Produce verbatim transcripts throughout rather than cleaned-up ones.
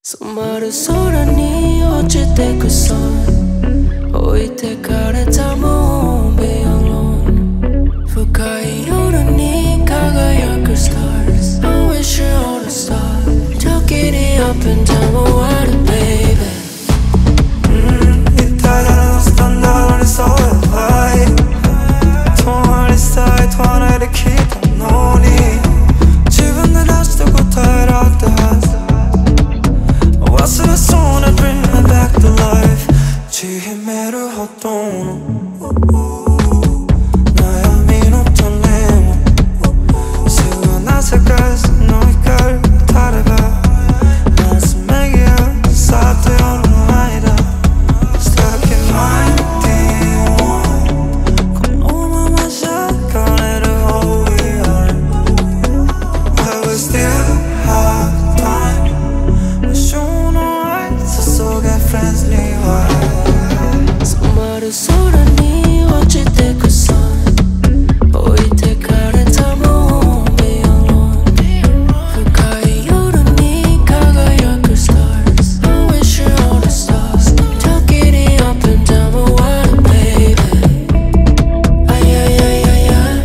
染まる空に落ちてく sun 置いてかれたもん Be alone 深い夜に輝く stars I wish you all the stars Took it up and down the water baby 이 달달한 스탄다드 소리 통화를 쌓이 통화를 일으키다 노니 지금은 다시 또 고타를 얻다 왔으면 손에 bring me back to life 지혜매를 헛돈 나야 미노던 레몬 수원한 색깔에서 너의 깔 다르가 난 스매기야 싹도 여는 아니다 Stuck in ninety-one 건 오만만 샷건해를 hold we are But we still have time Wish you know I so get friendly why 染まる空に落ちてく sun 置いてかれたもん Be alone 深い夜に輝く stars I wish you all the stars Took it up and down the water baby Ay ay ay ay ay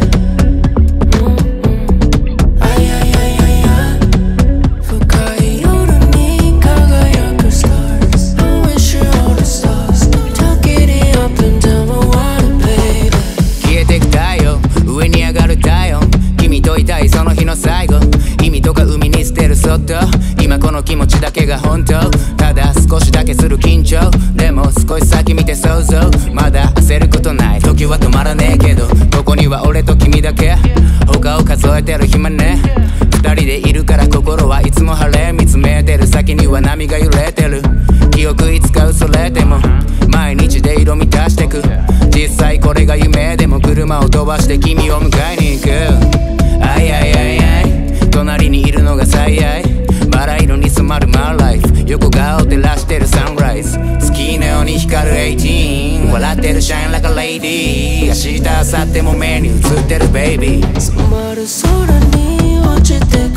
Ay ay ay ay ay 深い夜に輝く stars I wish you all the stars Took it up and down the water baby 消えてく太陽上に上がる体温君といたいその日の最後意味とか海に捨てるそっと今この気持ちだけが本当ただ少しだけする緊張でも少し先見て想像まだ焦ることない時は止まらねえけどここには俺と君だけ他を数えてる暇ね二人でいるから心はいつも晴れ見つめてる先には波が揺れてる記憶いつか薄れても毎日で色満たしてく実際これが夢でも車を飛ばして君を迎えに行くあいあいあいあい隣にいるのが最愛バラ色に染まる My life 横顔照らしてるサンライズ好きなように光るエイティーン笑ってる Shine like a lady 明日明後日も目に映ってる Baby 染まる空に落ちてく